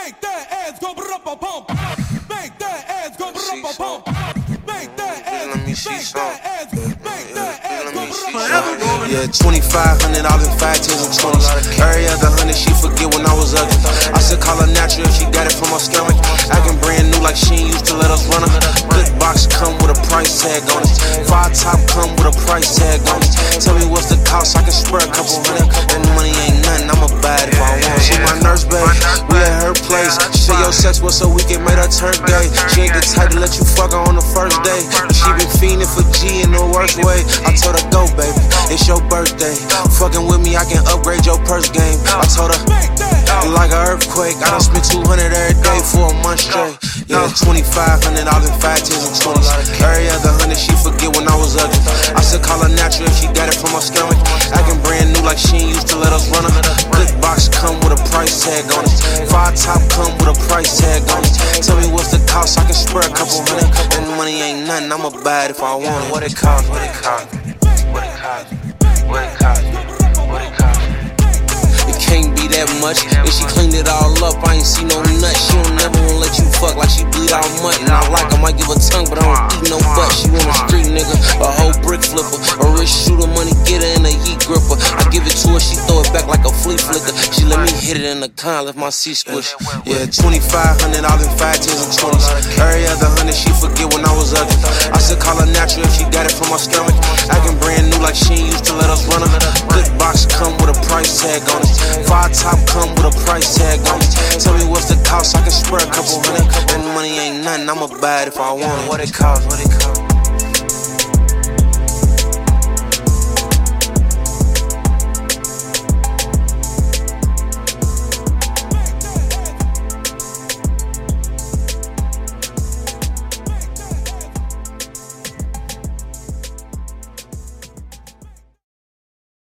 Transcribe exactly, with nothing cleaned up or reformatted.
Make that ass go pump. Make that ass go pump. Make that ass, make that ass, make that ass go pump. Yeah, twenty-five hundred dollars in five tens and twenties. Every other hundred she forget when I was ugly. I said call her natural if she got it from her stomach. Acting brand new like she ain't used to let us run her. Good box come with a price tag on it. Five top come with a price tag on it. Tell me what's the cost, I can spare a couple hundred. That money ain't nothing, I'ma buy it if I want. She my nurse, babe, we at her place. She say your sex was so weak it made her turn gay. She ain't the type to let you fuck her on the first day. She been fiending for G in the worst way. I told her go, baby, it's your birthday. Fucking with me, I can upgrade your purse game. I told her, like an earthquake, I done spent two hundred every day for a month straight. Yeah, twenty-five hundred dollars in five tens and twenties. Every other hundred she forget when I was ugly. I said call her natural if she got it from her stomach. Acting brand new like she ain't used to let us run her. Good box come with a price tag on it. Five top come with a price tag on it. Tell me what's the cost, I can spare a couple hundred. That money ain't nothing, I'ma buy it if I want it. What it cost, what it cost, what it cost, what it cost, what it cost. It can't be that much. If she cleaned it all up, I ain't see no nut. She don't never wanna let you fuck like she bleed out mutton. I like her, might give her tongue, but I don't eat no butt. She want a street nigga, a whole brick flipper, a wrist shooter, money getter, and a heat gripper. I give it to her, she throw it back like a flea flicker. She let me hit it in the con, left my seat squish. Yeah, twenty-five hundred dollars in five tens and twenties. Every other hundred she forget when I was ugly. I said call her natural if she got it from her stomach. Acting brand new like she ain't used to let us run her. Good box come with a price tag on it. Five top come with a price tag on it. Tell me what's the cost, I can spare a couple hundred. That money ain't nothing, I'ma buy it if I want it. What it cost, what it cost.